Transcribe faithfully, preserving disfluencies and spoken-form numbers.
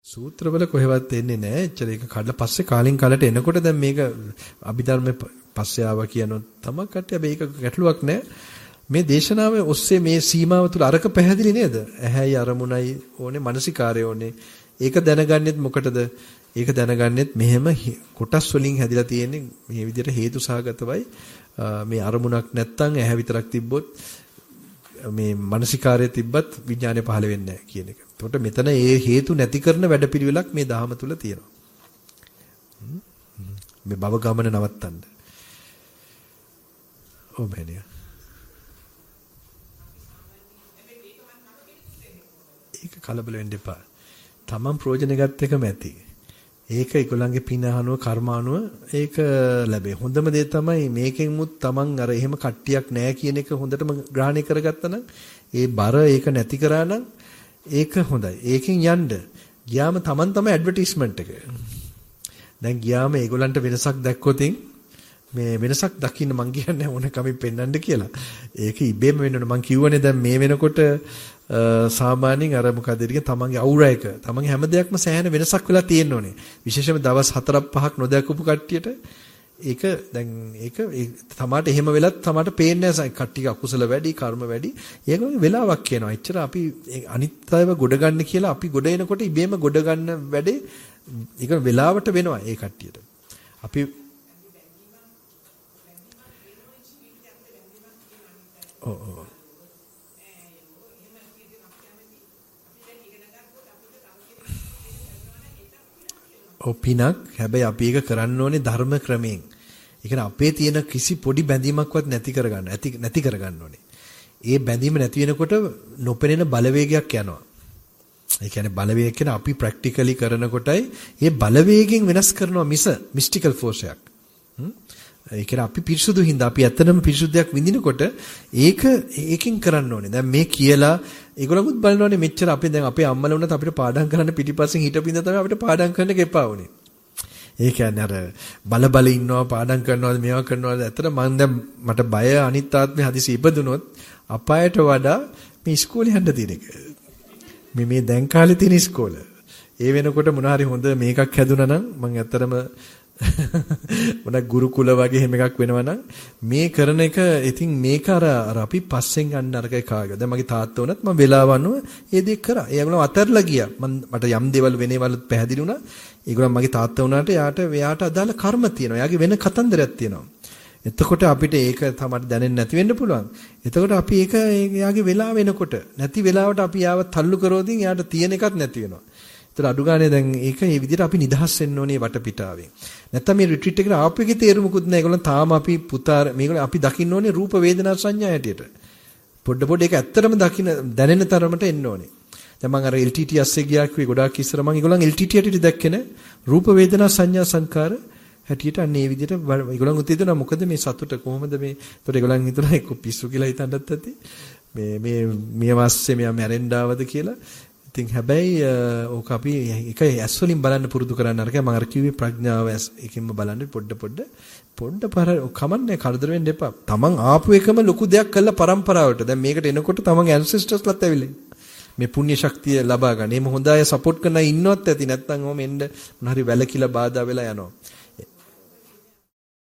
සූත්‍රවල කොහෙවත් එන්නේ නැහැ. එච්චර ඒක කඩලා පස්සේ කාලින් කාලට එනකොට දැන් මේක අභිධර්මයේ පස්සේ ආවා කියනොත් තමයි කට්ටිය මේක ගැටලුවක් නැහැ. මේ දේශනාවේ ඔස්සේ මේ සීමාව තුල අරක පැහැදිලි නේද? ඇහැයි අරමුණයි ඕනේ, මානසිකාරය ඕනේ. ඒක දැනගන්නෙත් මොකටද? ඒක දැනගන්නෙත් මෙහෙම කොටස් වලින් හැදිලා තියෙන්නේ මේ විදිහට හේතු සහගතවයි. මේ අරමුණක් නැත්තම් ඇහැ විතරක් තිබ්බොත් මේ මානසිකාරය තිබ්බත් විඥානය පහළ වෙන්නේ නැහැ කියන එක. එතකොට මෙතන ඒ හේතු නැති කරන වැඩපිළිවෙලක් මේ දහම තුල තියෙනවා. මේ භව ගමන නවත්තන්න. ඔව් බෑනේ. ඒක කලබල වෙන්න එපා. තමන් ප්‍රයෝජන ගත්ත එකම ඇති. ඒක ඒගොල්ලන්ගේ පින අහනුව කර්ම අනුව ඒක ලැබේ. හොඳම දේ තමයි මේකෙන් මුත් තමන් අර එහෙම කට්ටියක් නැහැ කියන එක හොඳටම ග්‍රහණය කරගත්තා නම් ඒ බර ඒක නැති කරා නම් ඒක හොඳයි. ඒකෙන් යන්න. ගියාම තමන් තමයි ඇඩ්වර්ටයිස්මන්ට් එක. දැන් ගියාම ඒගොල්ලන්ට වෙනසක් දැක්කොතින් මේ වෙනසක් දකින්න මං කියන්නේ ඕන කමින් පෙන්වන්න කියලා. ඒක ඉබේම වෙන්න ඕන. මං කියවනේ දැන් මේ වෙනකොට සාමාන්‍යයෙන් අර මොකද ඉතින් තමන්ගේ අවුර එක තමන්ගේ හැම දෙයක්ම සෑහෙන වෙනසක් වෙලා තියෙන්න ඕනේ. විශේෂයෙන්ම දවස් හතරක් පහක් නොදැකපු කට්ටියට ඒක දැන් ඒක තමාට එහෙම වෙලත් තමාට පේන්නේ නැහැ. කට්ටිය අකුසල වැඩි, කර්ම වැඩි. ඒක වෙලාවක් කියනවා. එච්චර අපි අනිත් අයව ගොඩ ගන්න කියලා අපි ගොඩ එනකොට ඉබේම ගොඩ ගන්න වැඩේ ඒක වෙලාවට වෙනවා ඒ කට්ටියට. අපි ඔව් ඔව් ඔපිනක් හැබැයි අපි ඒක කරන්න ඕනේ ධර්ම ක්‍රමයෙන්. ඒ කියන්නේ අපේ තියෙන කිසි පොඩි බැඳීමක්වත් නැති කරගන්න. ඇති නැති කරගන්න ඕනේ. ඒ බැඳීම නැති වෙනකොට නොපෙනෙන බලවේගයක් යනවා. ඒ කියන්නේ බලවේගය කියන අපි ප්‍රැක්ටිකලි කරනකොටයි මේ බලවේගයෙන් වෙනස් කරනවා මිස මිස්ටිකල් ෆෝස් එකක්. ඒ කියන්නේ අපි පිරිසුදු හින්දා අපි ඇත්තටම පිරිසුදුයක් විඳිනකොට ඒක ඒකෙන් කරන්න ඕනේ. දැන් මේ කියලා ඒගොල්ලොත් බලනවානේ මෙච්චර අපි දැන් අපේ අම්මලා වුණත් අපිට පාඩම් කරන්න පිටිපස්සෙන් හිටපින්ද තමයි අපිට පාඩම් කරන්න ගෙපා වුනේ. ඒ කියන්නේ අර බල බල ඉන්නවා පාඩම් කරනවාද මේවා කරනවාද ඇත්තට මම දැන් මට බය අනිත් ආත්මේ හදිසි ඉපදුනොත් අපායට වඩා මේ ඉස්කෝලේ යන්න තියෙන එක. මේ මේ දැන් කාලේ තියෙන ඉස්කෝල. ඒ වෙනකොට මොන හරි හොඳ මේකක් හැදුනා නම් මම ඇත්තටම මොන ගුරුකුල වගේ හැම එකක් වෙනවා නම් මේ කරන එක ඉතින් මේක අර අර අපි පස්සෙන් ගන්න අරකේ කාගද දැන් මගේ තාත්තා වුණත් මම වෙලාව අනුව ඒ දේ කරා. ඒගොල්ලෝ අතරලා ගියා. මම මට යම් දේවල් වෙනේවල් පැහැදිලි වුණා. ඒගොල්ලෝ මගේ තාත්තා වුණාට යාට එයාට අදාළ කර්ම තියෙනවා. යාගේ වෙන කතන්දරයක් තියෙනවා. එතකොට අපිට ඒක තමයි දැනෙන්නේ නැති වෙන්න පුළුවන්. එතකොට අපි ඒක යාගේ වෙලාව වෙනකොට නැති වෙලාවට අපි යාව තල්ලු කරෝදින් යාට තියෙන එකක් නැති වෙනවා. ඒතර අඩු ගානේ දැන් ඒක මේ විදිහට අපි නිදහස් වෙන්න ඕනේ වටපිටාවෙන්. නැත්තම් මේ රිට්‍රීට් එකට ආපු එකේ තේරුමකුත් නැහැ. ඒගොල්ලන් තාම අපි පුතා මේගොල්ලන් අපි දකින්න ඕනේ රූප වේදනා සංඥා හැටියට. පොඩ පොඩ ඒක ඇත්තටම දකින්න දැනෙන තරමට එන්න ඕනේ. දැන් මම අර එල් ටී ටී ඇස්සේ ගියා කිව්වේ ගොඩාක් ඉස්සර මම ඒගොල්ලන් එල් ටී ටී හැටියට දැක්කේ නැහැ. රූප වේදනා සංඥා සංකාර හැටියට අන්න ඒ විදිහට ඒගොල්ලන් උත්තේජන මොකද මේ සතුට කොහොමද මේ ඒතකොට ඒගොල්ලන් හිතනවා ඒක පිස්සු කියලා හිතන්නත් ඇති. මේ මේ මේ මාස්සේ මෙයා මැරෙන්න ආවද කියලා. ඉතින් හැබැයි ඕක අපි එක ඇස් වලින් බලන්න පුරුදු කරන්න අරගෙන මම අර කිව්වේ ප්‍රඥාව ඇස් එකකින්ම බලන්න පොඩ පොඩ පොඩ පර කමන්නේ කරදර වෙන්න එපා. තමන් ආපු එකම ලොකු දෙයක් කළා පරම්පරාවට. දැන් මේකට එනකොට තමන්ගේ ඇන්සෙස්ටර්ස්ලාත් ඇවිල්ලා මේ පුණ්‍ය ශක්තිය ලබා ගන්න. එහෙම හොඳ අය සපෝට් කරන අය ඉන්නවත් ඇති. නැත්නම් ඔහොම එන්න මොන හරි වැලකිලා බාධා වෙලා යනවා.